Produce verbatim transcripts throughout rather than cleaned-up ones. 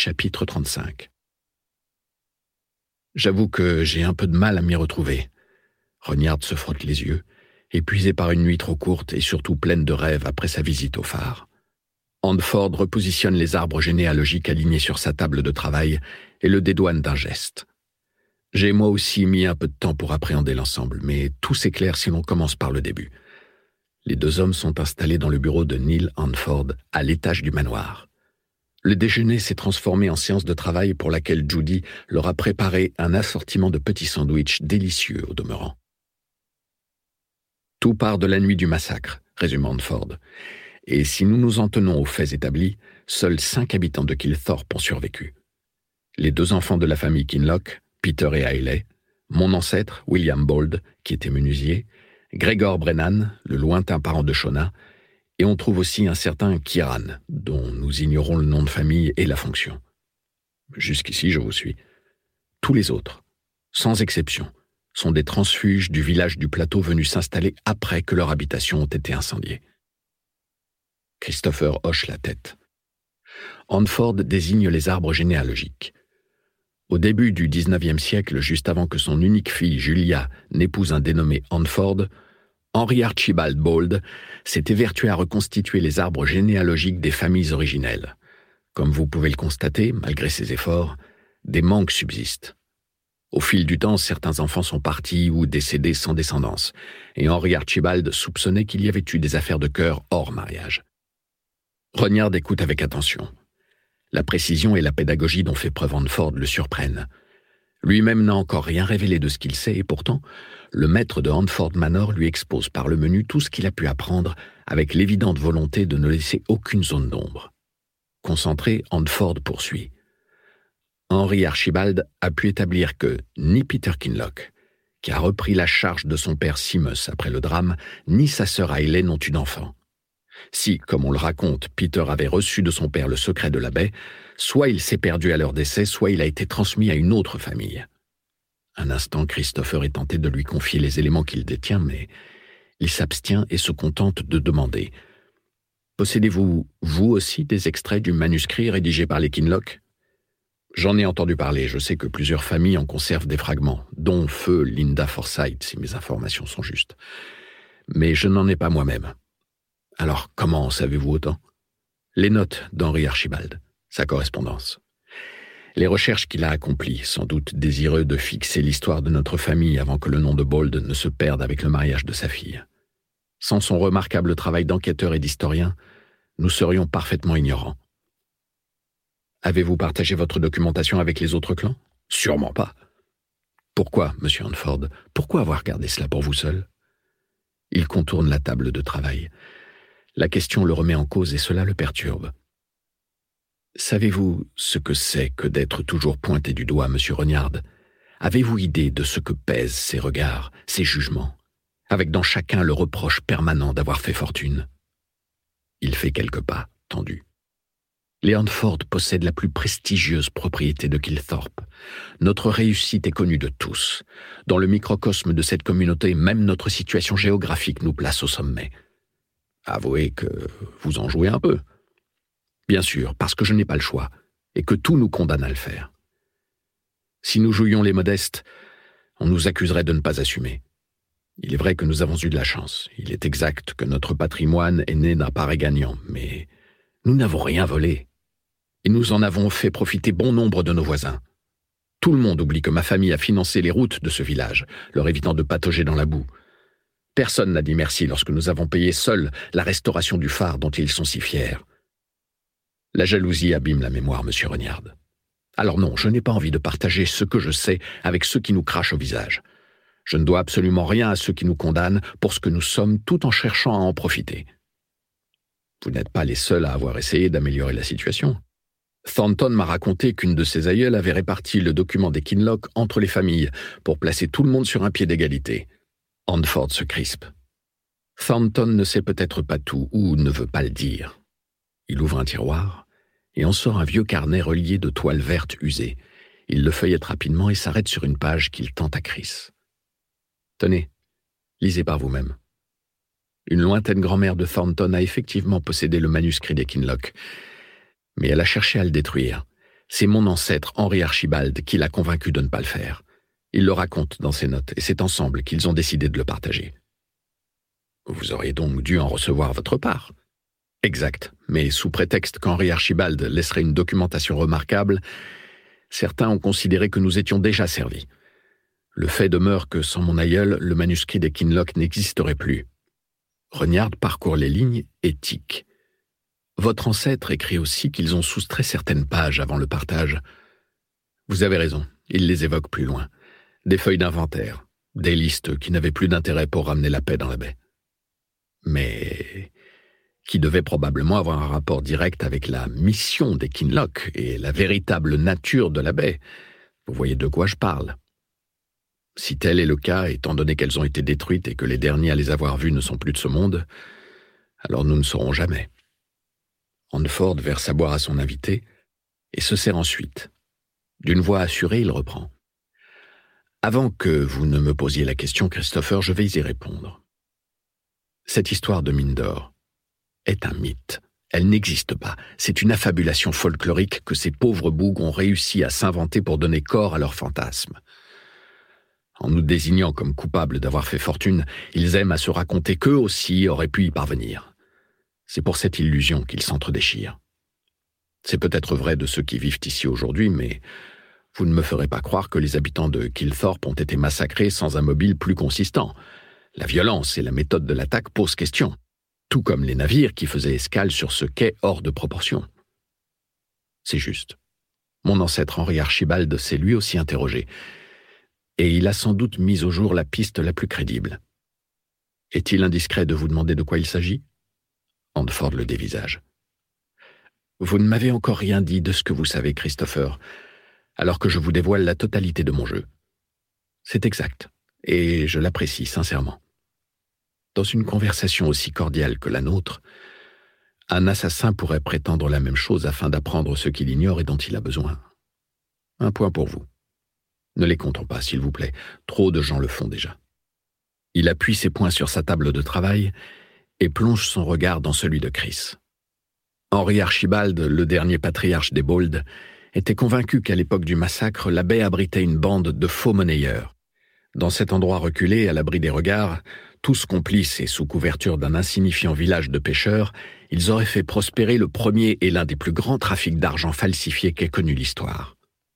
Chapitre trente-cinq. J'avoue que j'ai un peu de mal à m'y retrouver. Ronyard se frotte les yeux, épuisé par une nuit trop courte et surtout pleine de rêves après sa visite au phare. Handford repositionne les arbres généalogiques alignés sur sa table de travail et le dédouane d'un geste. J'ai moi aussi mis un peu de temps pour appréhender l'ensemble, mais tout s'éclaire si l'on commence par le début. Les deux hommes sont installés dans le bureau de Neil Handford, à l'étage du manoir. Le déjeuner s'est transformé en séance de travail pour laquelle Judy leur a préparé un assortiment de petits sandwichs délicieux au demeurant. Tout part de la nuit du massacre, résume Handford. Et si nous nous en tenons aux faits établis, seuls cinq habitants de Killthorpe ont survécu. Les deux enfants de la famille Kinloch, Peter et Hayley, mon ancêtre, William Bold, qui était menuisier, Gregor Brennan, le lointain parent de Shona, et on trouve aussi un certain Kieran, dont nous ignorons le nom de famille et la fonction. Jusqu'ici, je vous suis. Tous les autres, sans exception, sont des transfuges du village du plateau venus s'installer après que leurs habitations ont été incendiées. Christopher hoche la tête. Handford désigne les arbres généalogiques. Au début du dix-neuvième siècle, juste avant que son unique fille, Julia, n'épouse un dénommé Handford, Henry Archibald Bold s'est évertué à reconstituer les arbres généalogiques des familles originelles. Comme vous pouvez le constater, malgré ses efforts, des manques subsistent. Au fil du temps, certains enfants sont partis ou décédés sans descendance, et Henry Archibald soupçonnait qu'il y avait eu des affaires de cœur hors mariage. Ronyard écoute avec attention. La précision et la pédagogie dont fait preuve Handford le surprennent. Lui-même n'a encore rien révélé de ce qu'il sait, et pourtant, le maître de Handford Manor lui expose par le menu tout ce qu'il a pu apprendre, avec l'évidente volonté de ne laisser aucune zone d'ombre. Concentré, Handford poursuit. Henry Archibald a pu établir que ni Peter Kinloch, qui a repris la charge de son père Seamus après le drame, ni sa sœur Hayley n'ont eu d'enfant. Si, comme on le raconte, Peter avait reçu de son père le secret de la baie, soit il s'est perdu à leur décès, soit il a été transmis à une autre famille. Un instant, Christopher est tenté de lui confier les éléments qu'il détient, mais il s'abstient et se contente de demander « Possédez-vous, vous aussi, des extraits du manuscrit rédigé par les Kinloch ?» J'en ai entendu parler, je sais que plusieurs familles en conservent des fragments, dont feu Linda Forsyth, si mes informations sont justes. Mais je n'en ai pas moi-même. Alors, comment en savez-vous autant ? Les notes d'Henry Archibald, sa correspondance. Les recherches qu'il a accomplies, sans doute désireux de fixer l'histoire de notre famille avant que le nom de Bold ne se perde avec le mariage de sa fille. Sans son remarquable travail d'enquêteur et d'historien, nous serions parfaitement ignorants. Avez-vous partagé votre documentation avec les autres clans ? Sûrement pas. Pourquoi, monsieur Handford ? Pourquoi avoir gardé cela pour vous seul ? Il contourne la table de travail. La question le remet en cause et cela le perturbe. Savez-vous ce que c'est que d'être toujours pointé du doigt, monsieur Ronyard ? Avez-vous idée de ce que pèsent ces regards, ces jugements, avec dans chacun le reproche permanent d'avoir fait fortune ? Il fait quelques pas, tendu. Les Handford possèdent la plus prestigieuse propriété de Killthorpe. Notre réussite est connue de tous. Dans le microcosme de cette communauté, même notre situation géographique nous place au sommet. Avouez que vous en jouez un peu. Bien sûr, parce que je n'ai pas le choix, et que tout nous condamne à le faire. Si nous jouions les modestes, on nous accuserait de ne pas assumer. Il est vrai que nous avons eu de la chance. Il est exact que notre patrimoine est né d'un pareil gagnant, mais nous n'avons rien volé. Et nous en avons fait profiter bon nombre de nos voisins. Tout le monde oublie que ma famille a financé les routes de ce village, leur évitant de patauger dans la boue. Personne n'a dit merci lorsque nous avons payé seuls la restauration du phare dont ils sont si fiers. La jalousie abîme la mémoire, monsieur Ronyard. Alors non, je n'ai pas envie de partager ce que je sais avec ceux qui nous crachent au visage. Je ne dois absolument rien à ceux qui nous condamnent pour ce que nous sommes tout en cherchant à en profiter. Vous n'êtes pas les seuls à avoir essayé d'améliorer la situation. Thornton m'a raconté qu'une de ses aïeules avait réparti le document des Kinloch entre les familles pour placer tout le monde sur un pied d'égalité. Handford se crispe. Thornton ne sait peut-être pas tout ou ne veut pas le dire. Il ouvre un tiroir et en sort un vieux carnet relié de toile verte usée. Il le feuillette rapidement et s'arrête sur une page qu'il tend à Chris. « Tenez, lisez par vous-même. » Une lointaine grand-mère de Thornton a effectivement possédé le manuscrit des Kinloch, mais elle a cherché à le détruire, C'est mon ancêtre Henri Archibald qui l'a convaincu de ne pas le faire. Il le raconte dans ses notes, et c'est ensemble qu'ils ont décidé de le partager. Vous auriez donc dû en recevoir votre part. Exact, mais sous prétexte qu'Henri Archibald laisserait une documentation remarquable, certains ont considéré que nous étions déjà servis. Le fait demeure que sans mon aïeul, le manuscrit des Kinloch n'existerait plus. Ronyard parcourt les lignes et tic. Votre ancêtre écrit aussi qu'ils ont soustrait certaines pages avant le partage. Vous avez raison, il les évoque plus loin. Des feuilles d'inventaire, des listes qui n'avaient plus d'intérêt pour ramener la paix dans la baie. Mais qui devaient probablement avoir un rapport direct avec la mission des Kinloch et la véritable nature de la baie. Vous voyez de quoi je parle. Si tel est le cas, étant donné qu'elles ont été détruites et que les derniers à les avoir vues ne sont plus de ce monde, alors nous ne saurons jamais. Hanford verse à boire à son invité et se sert ensuite. D'une voix assurée, il reprend. Avant que vous ne me posiez la question, Christopher, je vais y répondre. Cette histoire de mine d'or est un mythe. Elle n'existe pas. C'est une affabulation folklorique que ces pauvres bougs ont réussi à s'inventer pour donner corps à leurs fantasmes. En nous désignant comme coupables d'avoir fait fortune, ils aiment à se raconter qu'eux aussi auraient pu y parvenir. C'est pour cette illusion qu'ils s'entredéchirent. C'est peut-être vrai de ceux qui vivent ici aujourd'hui, mais vous ne me ferez pas croire que les habitants de Kilthorpe ont été massacrés sans un mobile plus consistant. La violence et la méthode de l'attaque posent question, tout comme les navires qui faisaient escale sur ce quai hors de proportion. C'est juste. Mon ancêtre Henri Archibald s'est lui aussi interrogé, et il a sans doute mis au jour la piste la plus crédible. Est-il indiscret de vous demander de quoi il s'agit ? Hanford le dévisage. Vous ne m'avez encore rien dit de ce que vous savez, Christopher, alors que je vous dévoile la totalité de mon jeu. C'est exact, et je l'apprécie sincèrement. Dans une conversation aussi cordiale que la nôtre, un assassin pourrait prétendre la même chose afin d'apprendre ce qu'il ignore et dont il a besoin. Un point pour vous. Ne les comptons pas, s'il vous plaît. Trop de gens le font déjà. Il appuie ses poings sur sa table de travail et plonge son regard dans celui de Chris. Henri Archibald, le dernier patriarche des Bold, était convaincu qu'à l'époque du massacre, la baie abritait une bande de faux monnayeurs. Dans cet endroit reculé, à l'abri des regards, tous complices et sous couverture d'un insignifiant village de pêcheurs, ils auraient fait prospérer le premier et l'un des plus grands trafics d'argent falsifié qu'ait connu l'histoire.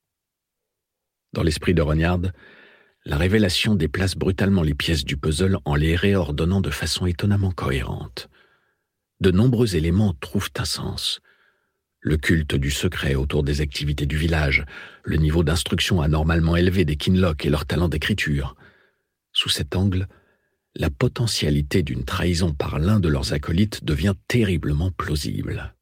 Dans l'esprit de Ronyard, la révélation déplace brutalement les pièces du puzzle en les réordonnant de façon étonnamment cohérente. De nombreux éléments trouvent un sens. Le culte du secret autour des activités du village, le niveau d'instruction anormalement élevé des Kinloch et leur talent d'écriture. Sous cet angle, la potentialité d'une trahison par l'un de leurs acolytes devient terriblement plausible.